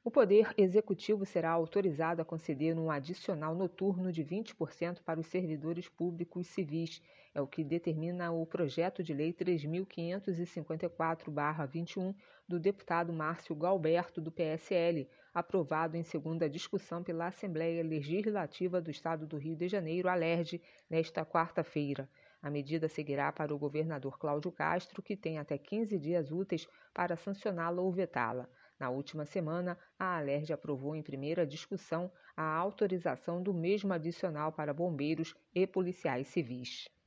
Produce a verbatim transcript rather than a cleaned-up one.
O Poder Executivo será autorizado a conceder um adicional noturno de vinte por cento para os servidores públicos civis. É o que determina o projeto de lei três mil quinhentos e cinquenta e quatro barra vinte e um do deputado Márcio Galberto, do P S L, aprovado em segunda discussão pela Assembleia Legislativa do Estado do Rio de Janeiro, ALERJ, nesta quarta-feira. A medida seguirá para o governador Cláudio Castro, que tem até quinze dias úteis para sancioná-la ou vetá-la. Na última semana, a ALERJ aprovou em primeira discussão a autorização do mesmo adicional para bombeiros e policiais civis.